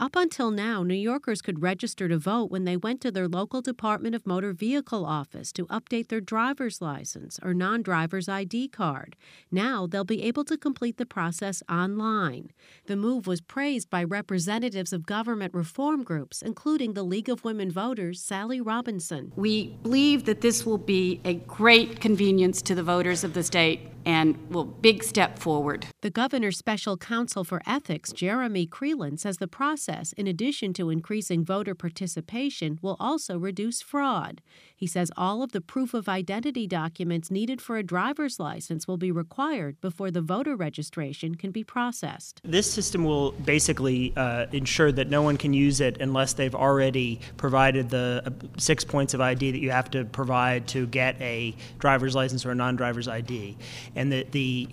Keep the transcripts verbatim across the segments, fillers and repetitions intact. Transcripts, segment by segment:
Up until now, New Yorkers could register to vote when they went to their local Department of Motor Vehicle office to update their driver's license or non-driver's I D card. Now they'll be able to complete the process online. The move was praised by representatives of government reform groups, including the League of Women Voters' Sally Robinson. We believe that this will be a great convenience to the voters of the state and will big step forward. The governor's special counsel for ethics, Jeremy Creelan, says the process, in addition to increasing voter participation, will also reduce fraud. He says all of the proof of identity documents needed for a driver's license will be required before the voter registration can be processed. This system will basically uh, ensure that no one can use it unless they've already provided the uh, six points of I D that you have to provide to get a driver's license or a non-driver's I D. And the, the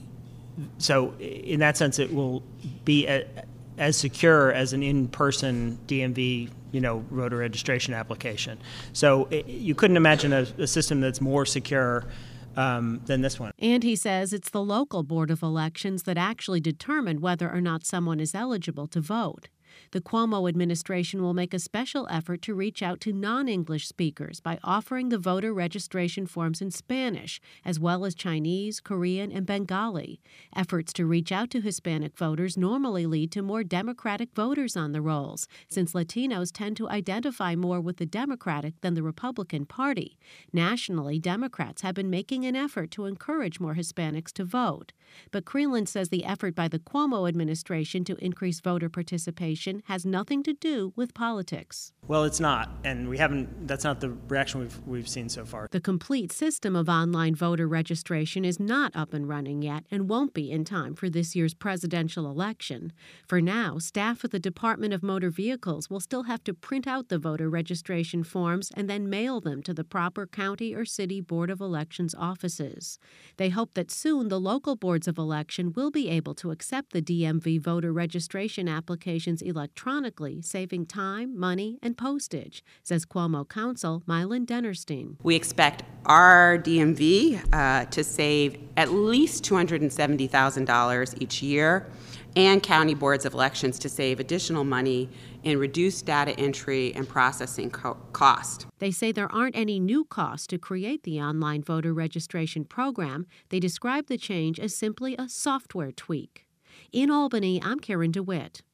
so in that sense, it will be a, as secure as an in-person D M V, you know, voter registration application. So it, you couldn't imagine a, a system that's more secure um, than this one. And he says it's the local Board of Elections that actually determine whether or not someone is eligible to vote. The Cuomo administration will make a special effort to reach out to non-English speakers by offering the voter registration forms in Spanish, as well as Chinese, Korean, and Bengali. Efforts to reach out to Hispanic voters normally lead to more Democratic voters on the rolls, since Latinos tend to identify more with the Democratic than the Republican Party. Nationally, Democrats have been making an effort to encourage more Hispanics to vote. But Creelan says the effort by the Cuomo administration to increase voter participation has nothing to do with politics. Well, it's not, and we haven't. That's not the reaction we've we've seen so far. The complete system of online voter registration is not up and running yet and won't be in time for this year's presidential election. For now, staff at the Department of Motor Vehicles will still have to print out the voter registration forms and then mail them to the proper county or city Board of Elections offices. They hope that soon the local boards of election will be able to accept the D M V voter registration applications electronically, saving time, money, and postage, says Cuomo counsel Mylan Dennerstein. We expect our D M V uh, to save at least two hundred seventy thousand dollars each year, and county boards of elections to save additional money in reduced data entry and processing co- cost. They say there aren't any new costs to create the online voter registration program. They describe the change as simply a software tweak. In Albany, I'm Karen DeWitt.